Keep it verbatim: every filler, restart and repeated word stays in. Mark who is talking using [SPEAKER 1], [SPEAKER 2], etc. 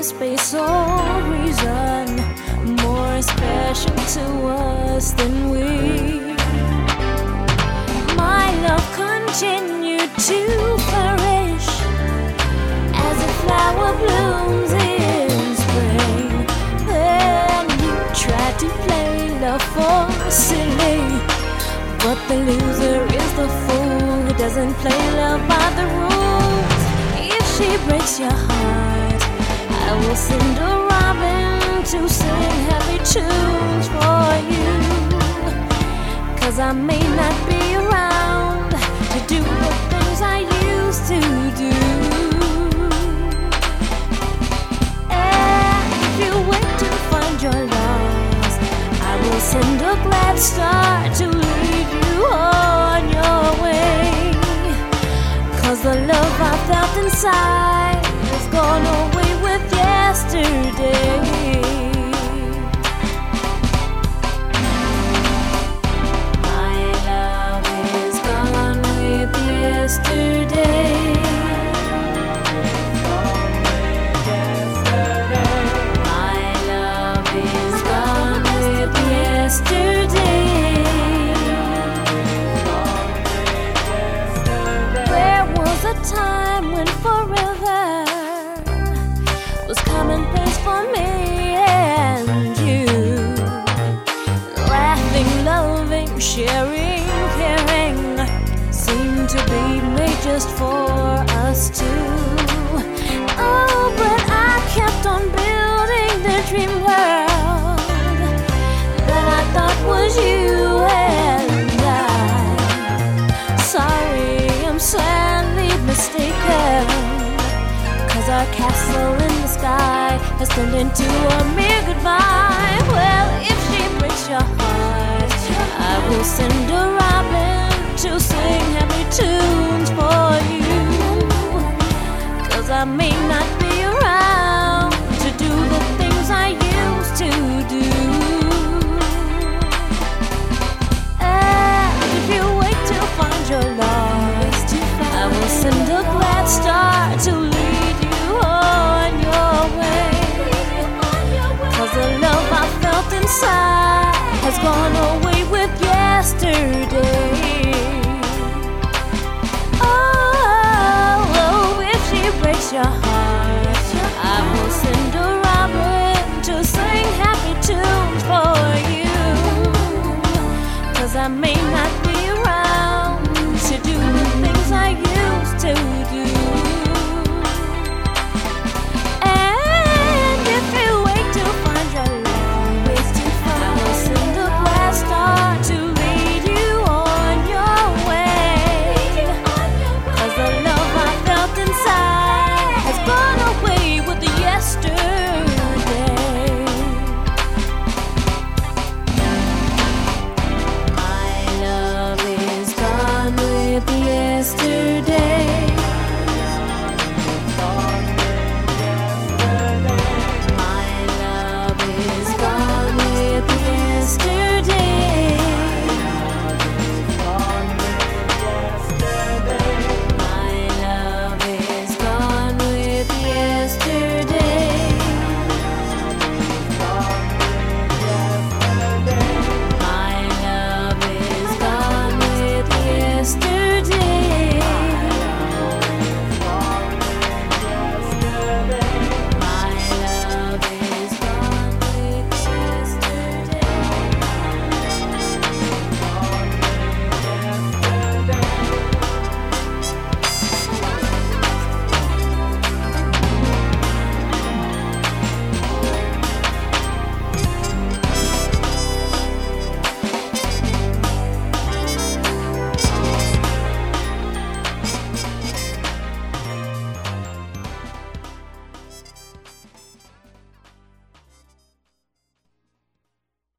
[SPEAKER 1] space or reason more special to us than we. My love continued to flourish as a flower blooms in spring. Then you tried to play love for silly, but the loser is the fool who doesn't play love by the rules. If she breaks your heart, I will send a robin to sing happy tunes for you. 'Cause I may not be around to do the things I used to do. And if you wait to find your lost, I will send a glad star to lead you on your way. 'Cause the love I felt inside has gone away with yesterday. My love is gone with yesterday. My love is gone with yesterday. There was a time when forever was commonplace for me and you. Laughing, loving, sharing, caring seemed to be made just for us two. Oh, but I kept on building the dream world that I thought was you and I. Sorry, I'm sadly mistaken, 'cause our castle in the sky has turned into a mere goodbye. Well, if she breaks your heart, I will send a robin to sing happy tunes for you. 'Cause I may not be around to do the things I used to do. And if you wait to find your lost, I will send a glad star to lead you on your way. 'Cause the love I felt inside has gone away with yesterday. Oh, oh, if she breaks your heart, I will send a robin to sing happy tunes for you. 'Cause I may not